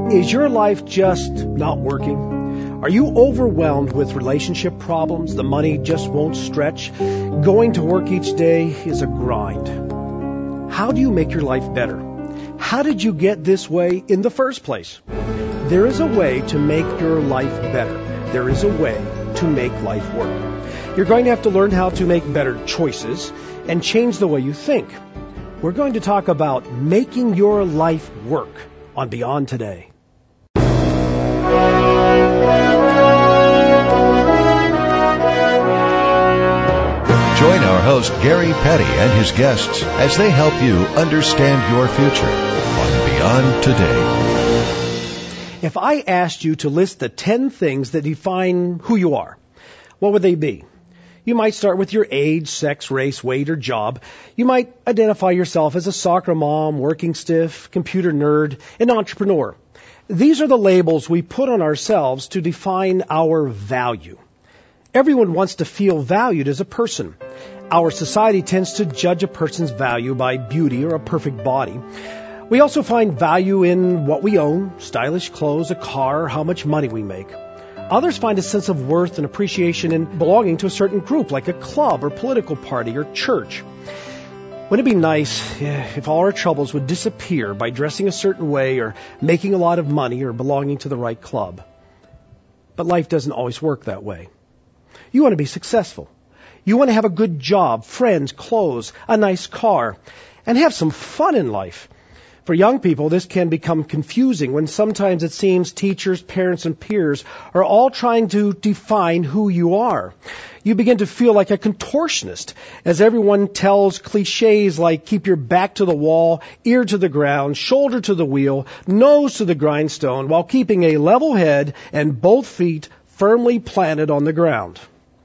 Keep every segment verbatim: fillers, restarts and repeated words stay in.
Is your life just not working? Are you overwhelmed with relationship problems? The money just won't stretch? Going to work each day is a grind. How do you make your life better? How did you get this way in the first place? There is a way to make your life better. There is a way to make life work. You're going to have to learn how to make better choices and change the way you think. We're going to talk about making your life work on Beyond Today. Join our host, Gary Petty, and his guests as they help you understand your future on Beyond Today. If I asked you to list the ten things that define who you are, what would they be? You might start with your age, sex, race, weight, or job. You might identify yourself as a soccer mom, working stiff, computer nerd, an entrepreneur. These are the labels we put on ourselves to define our value. Everyone wants to feel valued as a person. Our society tends to judge a person's value by beauty or a perfect body. We also find value in what we own, stylish clothes, a car, how much money we make. Others find a sense of worth and appreciation in belonging to a certain group, like a club or political party or church. Wouldn't it be nice if all our troubles would disappear by dressing a certain way or making a lot of money or belonging to the right club? But life doesn't always work that way. You want to be successful. You want to have a good job, friends, clothes, a nice car, and have some fun in life. For young people, this can become confusing when sometimes it seems teachers, parents, and peers are all trying to define who you are. You begin to feel like a contortionist as everyone tells cliches like keep your back to the wall, ear to the ground, shoulder to the wheel, nose to the grindstone, while keeping a level head and both feet firmly planted on the ground.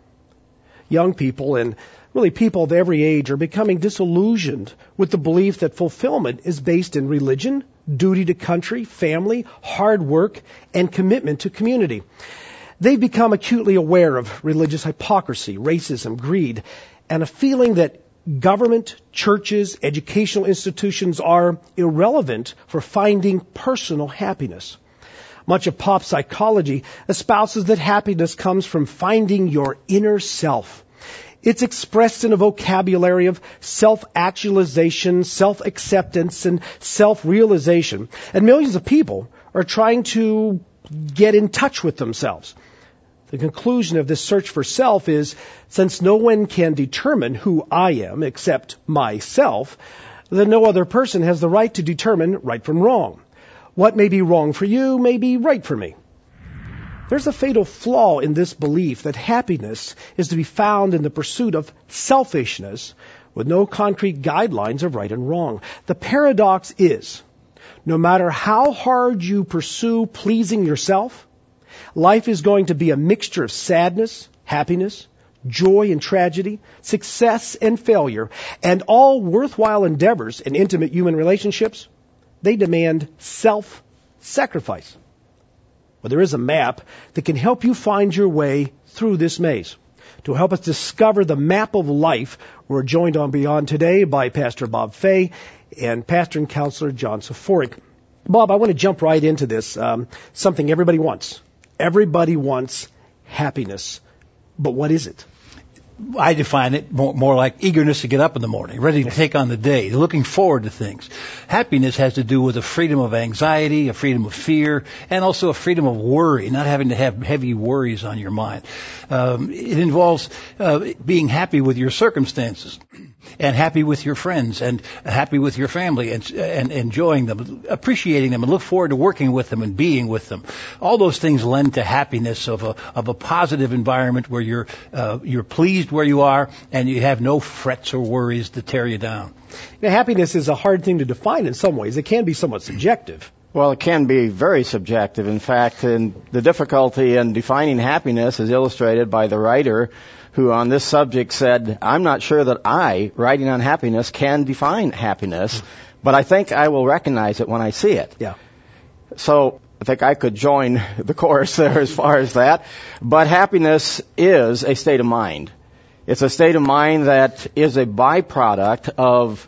Young people and really people of every age are becoming disillusioned with the belief that fulfillment is based in religion, duty to country, family, hard work, and commitment to community. They've become acutely aware of religious hypocrisy, racism, greed, and a feeling that government, churches, educational institutions are irrelevant for finding personal happiness. Much of pop psychology espouses that happiness comes from finding your inner self. It's expressed in a vocabulary of self-actualization, self-acceptance, and self-realization. And millions of people are trying to get in touch with themselves. The conclusion of this search for self is, since no one can determine who I am except myself, then no other person has the right to determine right from wrong. What may be wrong for you may be right for me. There's a fatal flaw in this belief that happiness is to be found in the pursuit of selfishness with no concrete guidelines of right and wrong. The paradox is, no matter how hard you pursue pleasing yourself, life is going to be a mixture of sadness, happiness, joy and tragedy, success and failure, and all worthwhile endeavors in intimate human relationships, they demand self-sacrifice. Well, there is a map that can help you find your way through this maze. To help us discover the map of life, we're joined on Beyond Today by Pastor Bob Fay and Pastor and Counselor John Soforic. Bob, I want to jump right into this. Um, something everybody wants. Everybody wants happiness. But what is it? I define it more, more like eagerness to get up in the morning, ready to take on the day, looking forward to things. Happiness has to do with a freedom of anxiety, a freedom of fear, and also a freedom of worry, not having to have heavy worries on your mind. Um, it involves uh, being happy with your circumstances and happy with your friends and happy with your family and, and enjoying them, appreciating them, and look forward to working with them and being with them. All those things lend to happiness of a of a positive environment where you're uh, you're pleased where you are and you have no frets or worries to tear you down. Now, happiness is a hard thing to define in some ways. It can be somewhat subjective. Well, it can be very subjective. In fact, in the difficulty in defining happiness is illustrated by the writer who on this subject said, I'm not sure that I, writing on happiness, can define happiness, but I think I will recognize it when I see it. Yeah. So I think I could join the chorus there as far as that. But happiness is a state of mind. It's a state of mind that is a byproduct of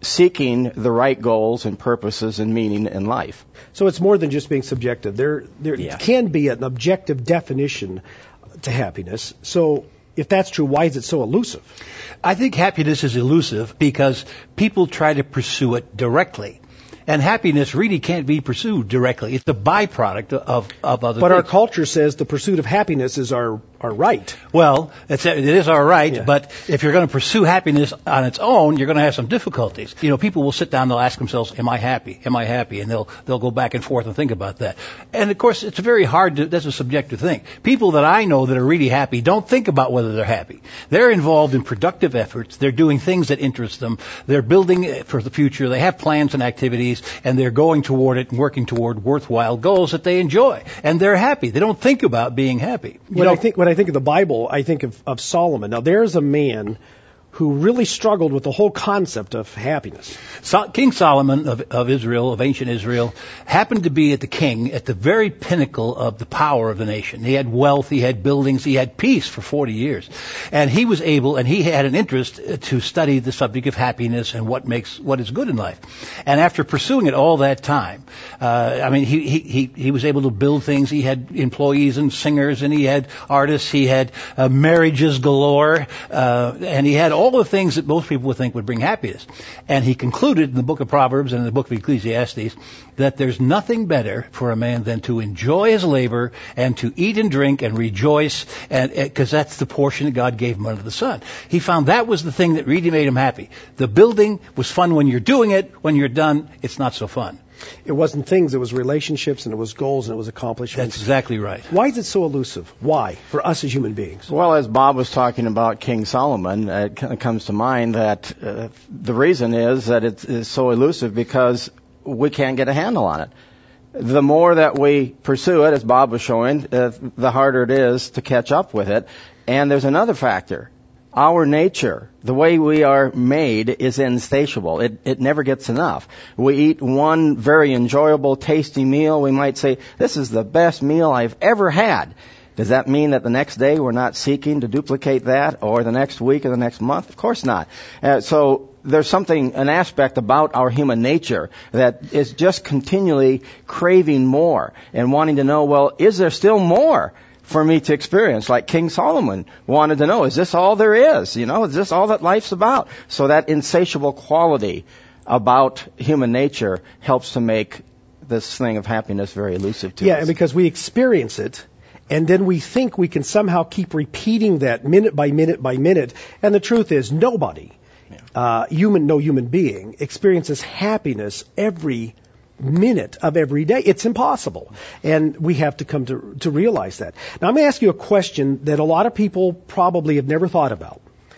seeking the right goals and purposes and meaning in life. So it's more than just being subjective. There, there Yeah. can be an objective definition to happiness. So if that's true, why is it so elusive? I think happiness is elusive because people try to pursue it directly. And happiness really can't be pursued directly. It's a byproduct of, of other But things. our culture says the pursuit of happiness is our, our right. Well, it's, it is all right, Yeah. but if you're going to pursue happiness on its own, you're going to have some difficulties. You know, people will sit down and they'll ask themselves, am I happy? Am I happy? And they'll, they'll go back and forth and think about that. And of course, it's very hard to, that's a subjective thing. People that I know that are really happy don't think about whether they're happy. They're involved in productive efforts. They're doing things that interest them. They're building for the future. They have plans and activities, and they're going toward it and working toward worthwhile goals that they enjoy. And they're happy. They don't think about being happy. You When know, I think when I think of the Bible, I think of, of Solomon. Now, there's a man who really struggled with the whole concept of happiness. So, King Solomon of, of Israel, of ancient Israel, happened to be at the king at the very pinnacle of the power of the nation. He had wealth, he had buildings, he had peace for forty years. And he was able, and he had an interest to study the subject of happiness and what makes, what is good in life. And after pursuing it all that time, uh, I mean, he, he, he, he was able to build things. He had employees and singers, and he had artists, he had uh, marriages galore, uh, and he had all the things that most people would think would bring happiness. And he concluded in the book of Proverbs and in the book of Ecclesiastes that there's nothing better for a man than to enjoy his labor and to eat and drink and rejoice, and because that's the portion that God gave him under the sun. He found that was the thing that really made him happy. The building was fun when you're doing it. When you're done, it's not so fun. It wasn't things, it was relationships, and it was goals, and it was accomplishments. That's exactly right. Why is it so elusive? Why? For us as human beings. Well, as Bob was talking about King Solomon, uh, it kind of comes to mind that uh, the reason is that it is so elusive because we can't get a handle on it. The more that we pursue it, as Bob was showing, uh, the harder it is to catch up with it. And there's another factor. Our nature, the way we are made, is insatiable. It, it never gets enough. We eat one very enjoyable, tasty meal. We might say, this is the best meal I've ever had. Does that mean that the next day we're not seeking to duplicate that, or the next week or the next month? Of course not. Uh, so there's something, an aspect about our human nature that is just continually craving more and wanting to know, well, is there still more for me to experience? Like King Solomon wanted to know, is this all there is? You know, is this all that life's about? So that insatiable quality about human nature helps to make this thing of happiness very elusive to Yeah, us. and because we experience it, and then we think we can somehow keep repeating that minute by minute by minute. And the truth is, nobody, uh, human, no human being, experiences happiness every minute of every day. It's impossible. And we have to come to, to realize that. Now, I'm going to ask you a question that a lot of people probably have never thought about.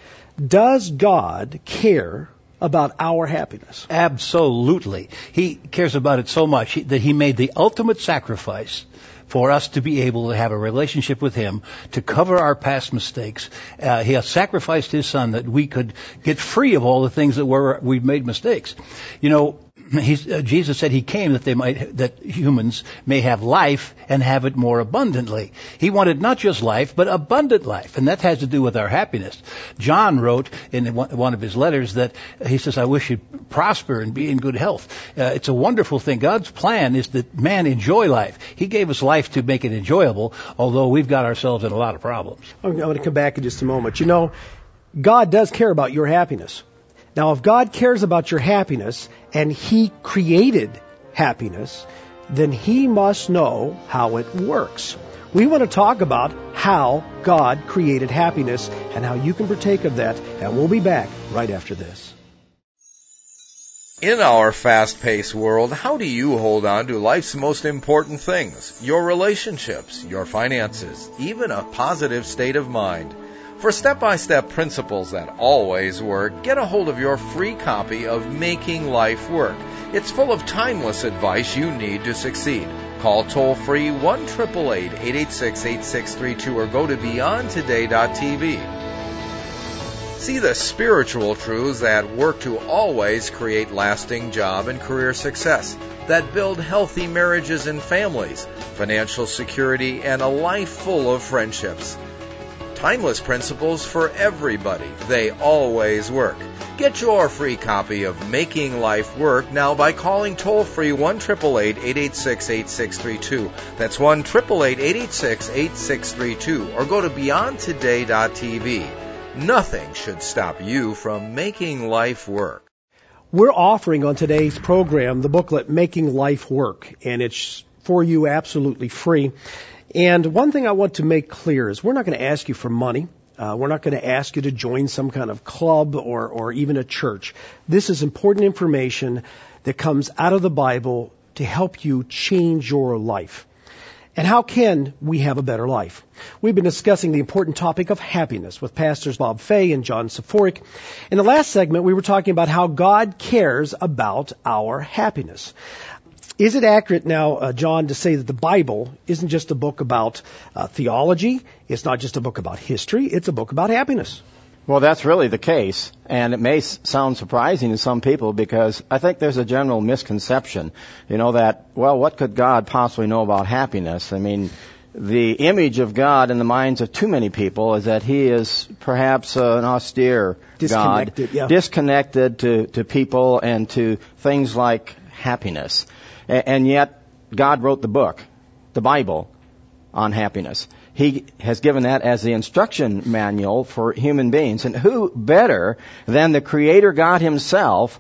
Does God care about our happiness? Absolutely. He cares about it so much that he made the ultimate sacrifice for us to be able to have a relationship with him, to cover our past mistakes. Uh, he has sacrificed his son that we could get free of all the things that were, we've made mistakes. You know, He's, uh, Jesus said he came that they might, that humans may have life and have it more abundantly. He wanted not just life, but abundant life, and that has to do with our happiness. John wrote in one of his letters that he says, "I wish you'd prosper and be in good health." Uh, it's a wonderful thing. God's plan is that man enjoy life. He gave us life to make it enjoyable, although we've got ourselves in a lot of problems. I'm going to come back in just a moment. You know, God does care about your happiness. Now, if God cares about your happiness and He created happiness, then He must know how it works. We want to talk about how God created happiness and how you can partake of that, and we'll be back right after this. In our fast-paced world, how do you hold on to life's most important things? Your relationships, your finances, even a positive state of mind. For step-by-step principles that always work, get a hold of your free copy of Making Life Work. It's full of timeless advice you need to succeed. Call toll-free one eight eight eight, eight eight six, eight six three two or go to beyond today dot t v. See the spiritual truths that work to always create lasting job and career success, that build healthy marriages and families, financial security, and a life full of friendships. Timeless principles for everybody. They always work. Get your free copy of Making Life Work now by calling toll-free one eight eight eight, eight eight six, eight six three two. That's one eight eight eight, eight eight six, eight six three two. Or go to beyond today dot t v. Nothing should stop you from making life work. We're offering on today's program the booklet Making Life Work, and it's for you absolutely free. And one thing I want to make clear is we're not going to ask you for money. Uh, we're not going to ask you to join some kind of club or, or even a church. This is important information that comes out of the Bible to help you change your life. And how can we have a better life? We've been discussing the important topic of happiness with Pastors Bob Fay and John Saforic. In the last segment, we were talking about how God cares about our happiness. Is it accurate now, uh, John, to say that the Bible isn't just a book about uh, theology? It's not just a book about history. It's a book about happiness. Well, that's really the case, and it may s- sound surprising to some people because I think there's a general misconception, you know, that, well, what could God possibly know about happiness? I mean, the image of God in the minds of too many people is that He is perhaps uh, an austere Disconnected, God, yeah. disconnected to, to people and to things like happiness. A- and yet, God wrote the book, the Bible, on happiness. He has given that as the instruction manual for human beings. And who better than the Creator God Himself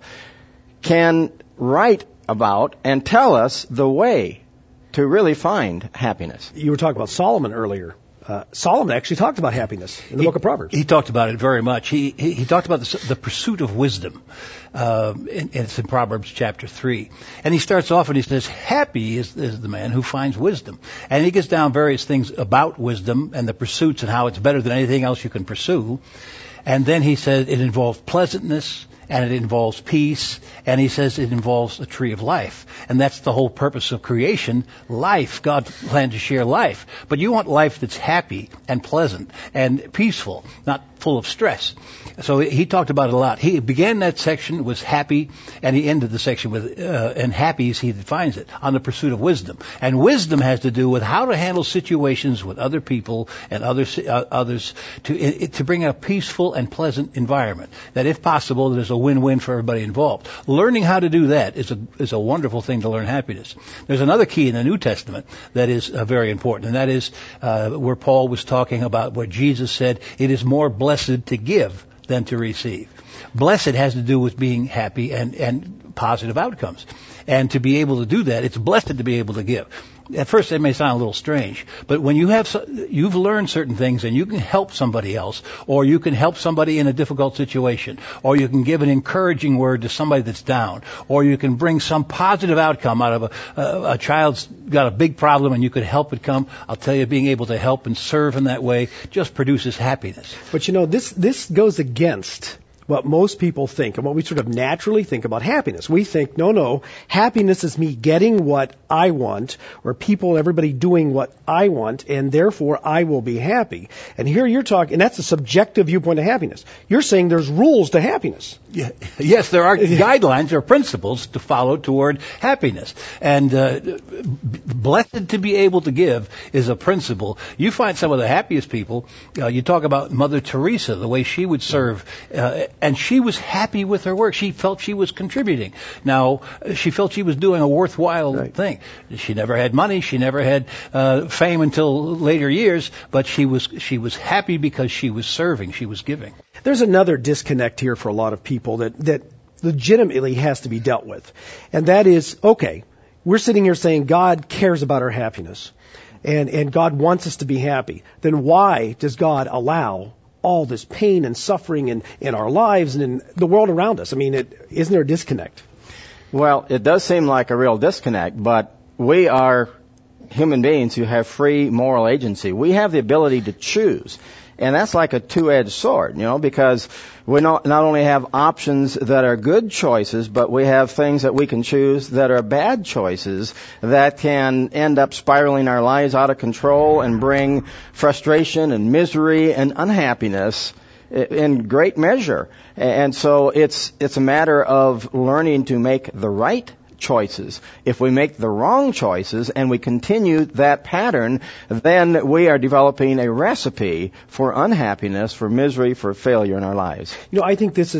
can write about and tell us the way to really find happiness? You were talking about Solomon earlier. Uh, Solomon actually talked about happiness in the he, book of Proverbs. He talked about it very much. He he, he talked about the, the pursuit of wisdom. Uh, and it's in Proverbs chapter three. And he starts off and he says, happy is, is the man who finds wisdom. And he gets down various things about wisdom and the pursuits and how it's better than anything else you can pursue. And then he says it involves pleasantness, and it involves peace, and he says it involves a tree of life. And that's the whole purpose of creation, life. God planned to share life. But you want life that's happy and pleasant and peaceful, not full of stress. So he talked about it a lot. He began that section was happy, and he ended the section with, uh, and happy as he defines it, on the pursuit of wisdom. And wisdom has to do with how to handle situations with other people and others, uh, others to, to bring a peaceful and pleasant environment. That if possible, there's a win-win for everybody involved. Learning how to do that is a is a wonderful thing to learn happiness. There's another key in the New Testament that is uh, very important, and that is uh, where Paul was talking about what Jesus said, it is more blessed to give than to receive. Blessed has to do with being happy and, and positive outcomes. And to be able to do that, it's blessed to be able to give. At first, it may sound a little strange, but when you have, you've learned certain things and you can help somebody else, or you can help somebody in a difficult situation, or you can give an encouraging word to somebody that's down, or you can bring some positive outcome out of a, a, a child's got a big problem and you could help it come. I'll tell you, being able to help and serve in that way just produces happiness. But you know, this, this goes against what most people think and what we sort of naturally think about happiness. We think, no, no, happiness is me getting what I want, or people, everybody doing what I want, and therefore I will be happy. And here you're talking, and that's a subjective viewpoint of happiness. You're saying there's rules to happiness. Yeah. Yes, there are guidelines or principles to follow toward happiness. And uh, blessed to be able to give is a principle. You find some of the happiest people, uh, you talk about Mother Teresa, the way she would serve, uh, and she was happy with her work. She felt she was contributing. Now, she felt she was doing a worthwhile right. thing. She never had money. She never had uh, fame until later years, but she was she was happy because she was serving. She was giving. There's another disconnect here for a lot of people that, that legitimately has to be dealt with. And that is, okay, we're sitting here saying God cares about our happiness and, and God wants us to be happy. Then why does God allow all this pain and suffering in, in our lives and in the world around us? I mean, it, isn't there a disconnect? Well, it does seem like a real disconnect, but we are human beings who have free moral agency. We have the ability to choose. And that's like a two-edged sword, you know, because we not, not only have options that are good choices, but we have things that we can choose that are bad choices that can end up spiraling our lives out of control and bring frustration and misery and unhappiness in great measure. And so it's it's a matter of learning to make the right choices. If we make the wrong choices and we continue that pattern, then we are developing a recipe for unhappiness, for misery, for failure in our lives. You know, I think this is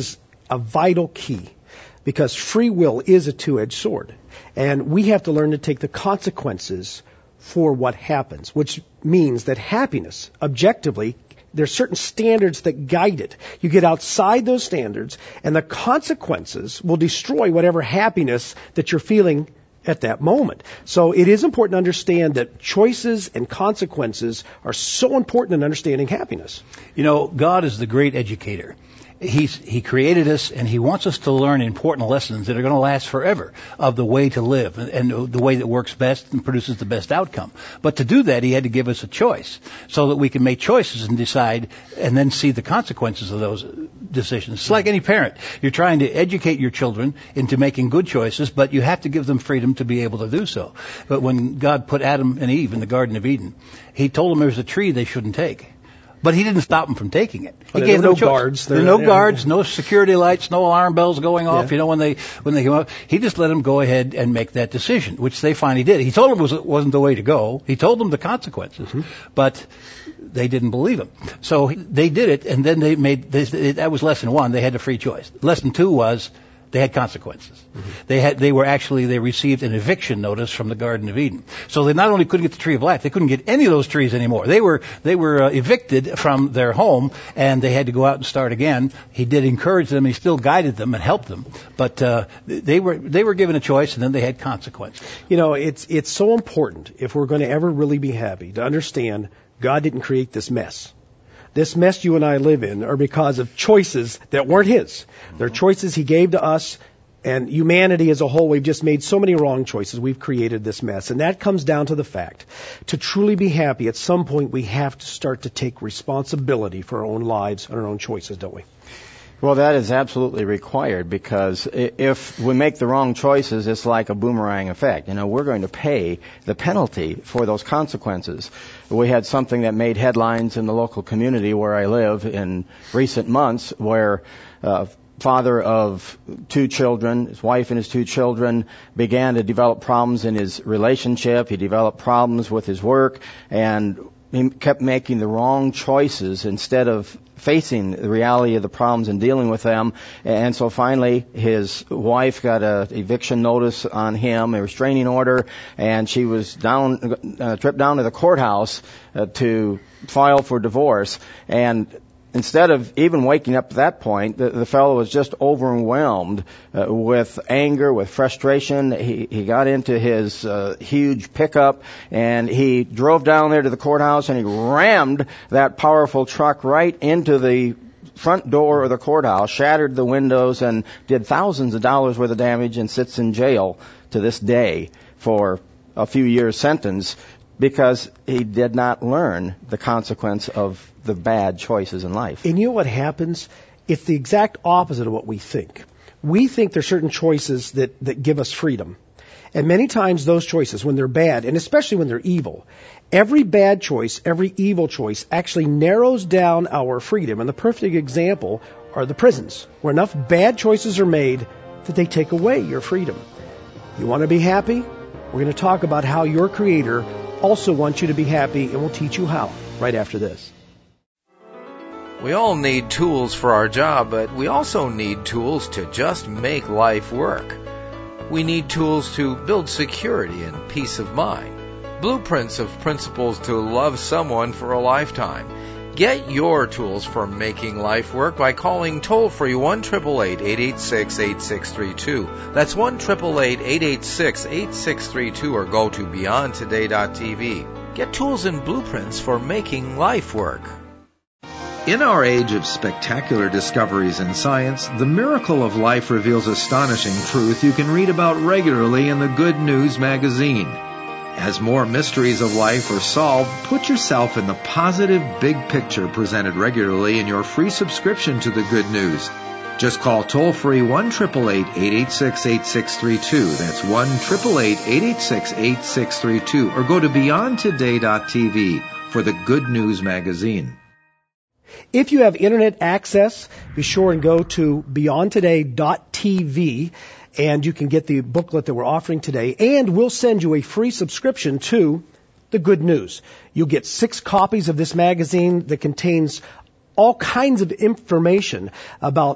a vital key, because free will is a two-edged sword. And we have to learn to take the consequences for what happens, which means that happiness, objectively, there's certain standards that guide it. You get outside those standards, and the consequences will destroy whatever happiness that you're feeling at that moment. So it is important to understand that choices and consequences are so important in understanding happiness. You know, God is the great educator. He's, he created us, and he wants us to learn important lessons that are going to last forever of the way to live and, and the way that works best and produces the best outcome. But to do that, he had to give us a choice so that we can make choices and decide and then see the consequences of those decisions. It's like any parent. You're trying to educate your children into making good choices, but you have to give them freedom to be able to do so. But when God put Adam and Eve in the Garden of Eden, he told them there was a tree they shouldn't take. But he didn't stop them from taking it. He there gave were them no choice. guards. There were no yeah. guards, no security lights, no alarm bells going off. Yeah. You know, when they when they came up, he just let them go ahead and make that decision, which they finally did. He told them it was, wasn't the way to go. He told them the consequences, mm-hmm. but they didn't believe him. So they did it, and then they made they, that was lesson one. They had a free choice. Lesson two was they had consequences. Mm-hmm. They had, they were actually, they received an eviction notice from the Garden of Eden. So they not only couldn't get the tree of life, they couldn't get any of those trees anymore. They were, they were uh, evicted from their home, and they had to go out and start again. He did encourage them, he still guided them and helped them. But, uh, they were, they were given a choice, and then they had consequences. You know, it's, it's so important, if we're going to ever really be happy, to understand God didn't create this mess. This mess you and I live in are because of choices that weren't his. They're choices he gave to us, and humanity as a whole, we've just made so many wrong choices. We've created this mess. And that comes down to the fact, to truly be happy, at some point we have to start to take responsibility for our own lives and our own choices, don't we? Well, that is absolutely required, because if we make the wrong choices, it's like a boomerang effect. You know, we're going to pay the penalty for those consequences. We had something that made headlines in the local community where I live in recent months, where uh, father of two children, his wife and his two children, began to develop problems in his relationship. He developed problems with his work, and he kept making the wrong choices instead of facing the reality of the problems and dealing with them. And so finally, his wife got a eviction notice on him, a restraining order, and she was down, uh, tripped down to the courthouse uh, to file for divorce. And instead of even waking up at that point, the, the fellow was just overwhelmed uh, with anger, with frustration. He, he got into his uh, huge pickup, and he drove down there to the courthouse, and he rammed that powerful truck right into the front door of the courthouse, shattered the windows, and did thousands of dollars worth of damage, and sits in jail to this day for a few years sentence, because he did not learn the consequence of the bad choices in life. And you know what happens? It's the exact opposite of what we think. We think there's certain choices that, that give us freedom. And many times those choices, when they're bad, and especially when they're evil, every bad choice, every evil choice actually narrows down our freedom. And the perfect example are the prisons, where enough bad choices are made that they take away your freedom. You want to be happy? We're going to talk about how your Creator also wants you to be happy, and we'll teach you how right after this. We all need tools for our job, but we also need tools to just make life work. We need tools to build security and peace of mind. Blueprints of principles to love someone for a lifetime. Get your tools for making life work by calling toll-free one eight eight eight, eight eight six, eight six three two. That's one eight eight eight, eight eight six, eight six three two, or go to beyond today dot t v. Get tools and blueprints for making life work. In our age of spectacular discoveries in science, the miracle of life reveals astonishing truth you can read about regularly in the Good News magazine. As more mysteries of life are solved, put yourself in the positive big picture presented regularly in your free subscription to the Good News. Just call toll-free one eight eight eight, eight eight six, eight six three two. That's one eight eight eight, eight eight six, eight six three two. Or go to beyond today dot t v for the Good News magazine. If you have internet access, be sure and go to beyond today dot t v, and you can get the booklet that we're offering today, and we'll send you a free subscription to the Good News. You'll get six copies of this magazine that contains all kinds of information about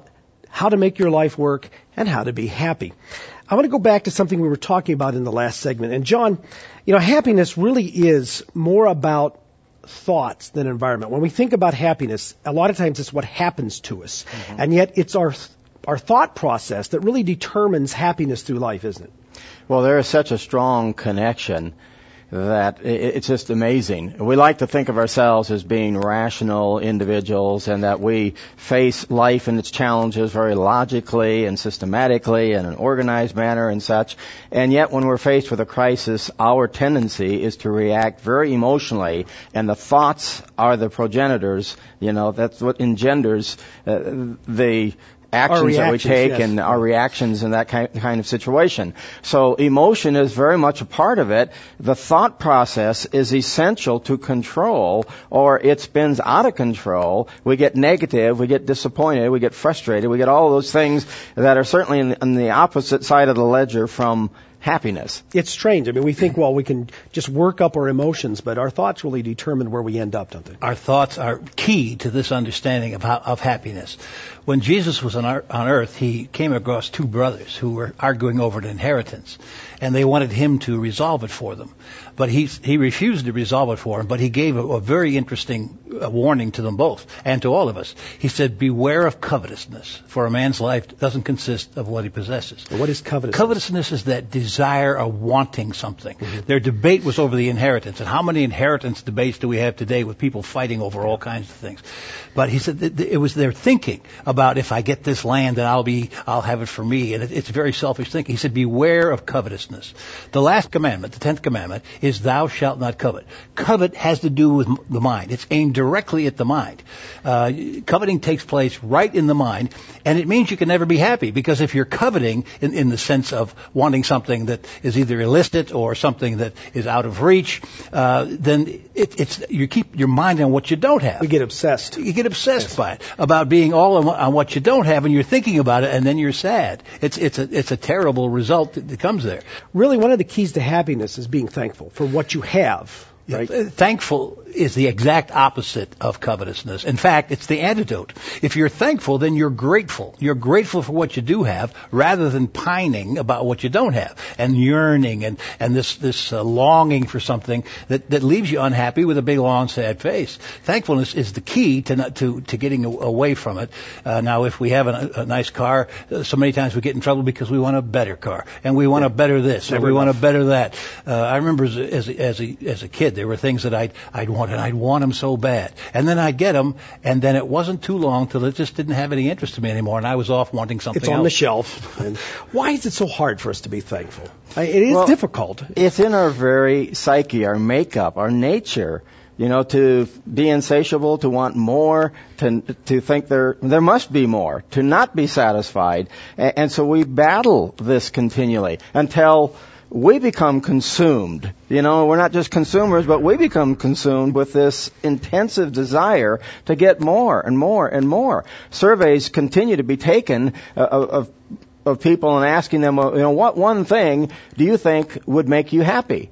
how to make your life work, and how to be happy. I want to go back to something we were talking about in the last segment. And John, you know, happiness really is more about thoughts than environment. When we think about happiness, a lot of times it's what happens to us. Mm-hmm. And yet it's our our thought process that really determines happiness through life, isn't it? Well, there is such a strong connection that it's just amazing. We like to think of ourselves as being rational individuals and that we face life and its challenges very logically and systematically in an organized manner and such. And yet when we're faced with a crisis, our tendency is to react very emotionally, and the thoughts are the progenitors. You know, that's what engenders uh, the actions that we take yes. and our reactions in that kind of situation. So emotion is very much a part of it. The thought process is essential to control, or it spins out of control. We get negative, we get disappointed, we get frustrated, we get all those things that are certainly in the, on the opposite side of the ledger from happiness. It's strange. I mean, we think, well, we can just work up our emotions, but our thoughts really determine where we end up, don't they? Our thoughts are key to this understanding of how, of happiness. When Jesus was on, our, on earth, he came across two brothers who were arguing over an inheritance, and they wanted him to resolve it for them. But he he refused to resolve it for them, but he gave a, a very interesting uh, warning to them both, and to all of us. He said, beware of covetousness, for a man's life doesn't consist of what he possesses. Well, what is covetousness? Covetousness is that desire of wanting something. Mm-hmm. Their debate was over the inheritance, and how many inheritance debates do we have today with people fighting over all kinds of things? But he said that it was their thinking about, if I get this land, then I'll be, I'll have it for me, and it, it's very selfish thinking. He said, beware of covetousness. The last commandment, the tenth commandment, is thou shalt not covet. Covet has to do with the mind. It's aimed directly at the mind. Uh, coveting takes place right in the mind, and it means you can never be happy, because if you're coveting in, in the sense of wanting something that is either illicit or something that is out of reach, uh, then it, it's you keep your mind on what you don't have. We get obsessed. You get obsessed yes. by it, about being all on, on what you don't have, and you're thinking about it, and then you're sad. It's it's a it's a terrible result that, that comes there. Really, one of the keys to happiness is being thankful for what you have. Right? Thankful is the exact opposite of covetousness. In fact, it's the antidote. If you're thankful, then you're grateful. You're grateful for what you do have, rather than pining about what you don't have, and yearning and, and this, this uh, longing for something that, that leaves you unhappy with a big, long, sad face. Thankfulness is the key to not, to, to getting away from it. Uh, now, if we have a, a nice car, uh, so many times we get in trouble because we want a better car, and we want yeah. to better this, and we want to better that. Uh, I remember as a, as a, as a, as a kid, there were things that I'd, I'd want, and I'd want them so bad. And then I'd get them, and then it wasn't too long till it just didn't have any interest in me anymore, and I was off wanting something else. It's on the shelf. And why is it so hard for us to be thankful? It is well, difficult. It's in our very psyche, our makeup, our nature. You know, to be insatiable, to want more, to to think there there must be more, to not be satisfied. And, and so we battle this continually until we become consumed. You know, we're not just consumers, but we become consumed with this intensive desire to get more and more and more. Surveys continue to be taken uh, of of people and asking them, you know, what one thing do you think would make you happy?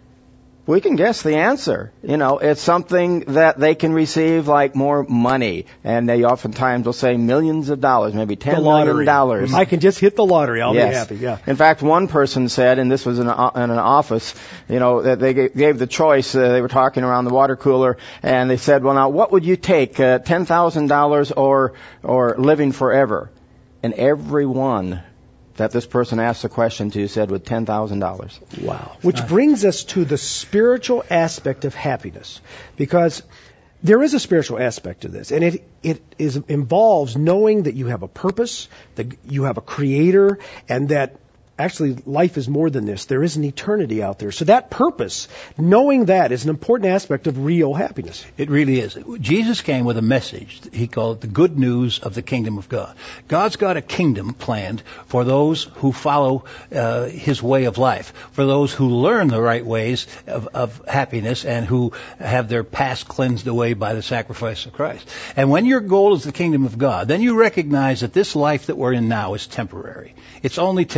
We can guess the answer. You know, it's something that they can receive, like more money. And they oftentimes will say millions of dollars, maybe ten million dollars. I can just hit the lottery. I'll yes. be happy, yeah. In fact, one person said, and this was in, a, in an office, you know, that they gave the choice. Uh, they were talking around the water cooler, and they said, well, now, what would you take, uh, ten thousand dollars or, or living forever? And everyone that this person asked the question to said with ten thousand dollars. Wow. Which brings us to the spiritual aspect of happiness. Because there is a spiritual aspect to this. And it, it is, involves knowing that you have a purpose, that you have a creator, and that actually life is more than this. There is an eternity out there. So that purpose, knowing that, is an important aspect of real happiness. It really is. Jesus came with a message. He called it the good news of the kingdom of God. God's got a kingdom planned for those who follow uh, His way of life, for those who learn the right ways of, of happiness and who have their past cleansed away by the sacrifice of Christ. And when your goal is the kingdom of God, then you recognize that this life that we're in now is temporary. It's only temporary.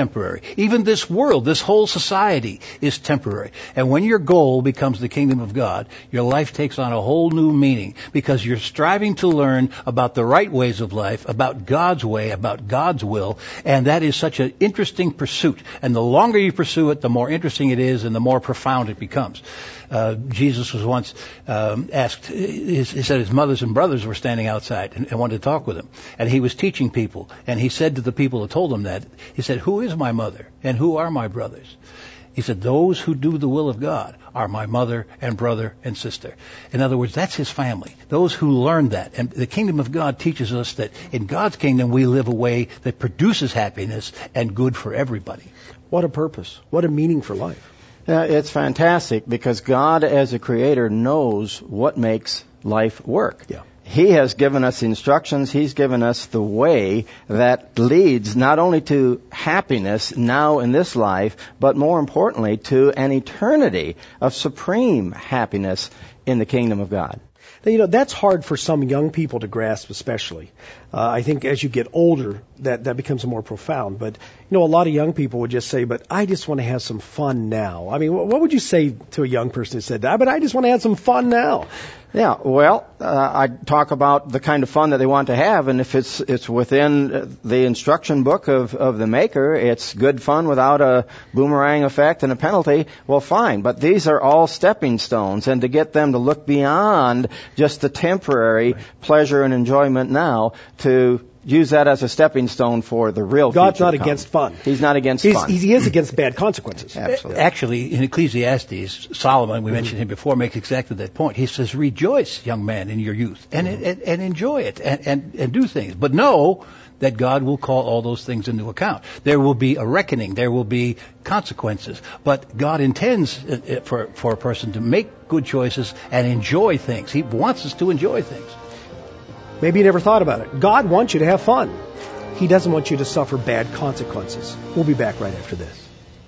Even this world, this whole society is temporary. And when your goal becomes the kingdom of God, your life takes on a whole new meaning because you're striving to learn about the right ways of life, about God's way, about God's will, and that is such an interesting pursuit. And the longer you pursue it, the more interesting it is and the more profound it becomes. Uh, Jesus was once um, asked, he said his mothers and brothers were standing outside and, and wanted to talk with him. And he was teaching people. And he said to the people that told him that, he said, who is my mother and who are my brothers? He said, those who do the will of God are my mother and brother and sister. In other words, that's his family. Those who learn that. And the kingdom of God teaches us that in God's kingdom we live a way that produces happiness and good for everybody. What a purpose. What a meaning for life. Uh, it's fantastic because God as a creator knows what makes life work. Yeah. He has given us instructions. He's given us the way that leads not only to happiness now in this life, but more importantly to an eternity of supreme happiness in the kingdom of God. Now, you know, that's hard for some young people to grasp, especially. Uh, I think as you get older, that, that becomes more profound. But, you know, a lot of young people would just say, but I just want to have some fun now. I mean, what would you say to a young person who said that? But I just want to have some fun now. Yeah, well, uh, I talk about the kind of fun that they want to have, and if it's it's within the instruction book of, of the Maker, it's good fun without a boomerang effect and a penalty, well, fine. But these are all stepping stones, and to get them to look beyond just the temporary right. pleasure and enjoyment now to use that as a stepping stone for the real future. God's not against fun. He's not against He's, fun. He is against bad consequences. Absolutely. Actually, in Ecclesiastes, Solomon, we mm-hmm. mentioned him before, makes exactly that point. He says, rejoice, young man, in your youth, and mm-hmm. and, and enjoy it, and, and, and do things. But know that God will call all those things into account. There will be a reckoning. There will be consequences. But God intends for, for a person to make good choices and enjoy things. He wants us to enjoy things. Maybe you never thought about it. God wants you to have fun. He doesn't want you to suffer bad consequences. We'll be back right after this.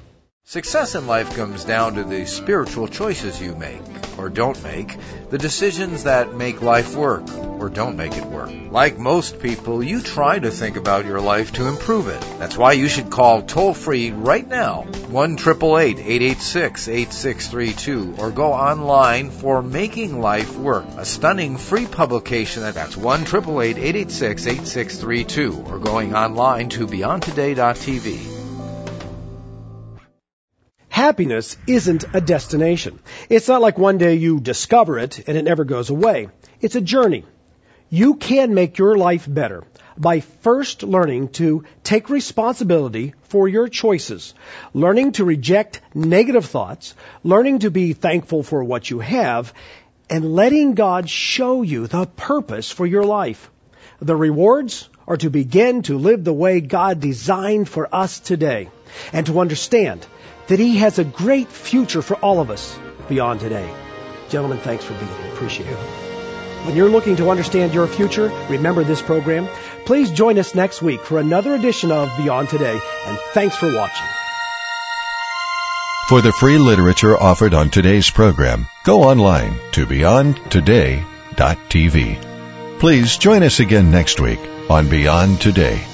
Success in life comes down to the spiritual choices you make or don't make, the decisions that make life work or don't make it work. Like most people, you try to think about your life to improve it. That's why you should call toll-free right now, one eight eight eight, eight eight six, eight six three two, or go online for Making Life Work, a stunning free publication. That's one eight eight eight, eight eight six, eight six three two, or going online to beyond today dot t v. Happiness isn't a destination. It's not like one day you discover it and it never goes away. It's a journey. You can make your life better by first learning to take responsibility for your choices, learning to reject negative thoughts, learning to be thankful for what you have, and letting God show you the purpose for your life. The rewards are to begin to live the way God designed for us today, and to understand that He has a great future for all of us beyond today. Gentlemen, thanks for being here. Appreciate it. When you're looking to understand your future, remember this program. Please join us next week for another edition of Beyond Today, and thanks for watching. For the free literature offered on today's program, go online to beyond today dot t v. Please join us again next week on Beyond Today.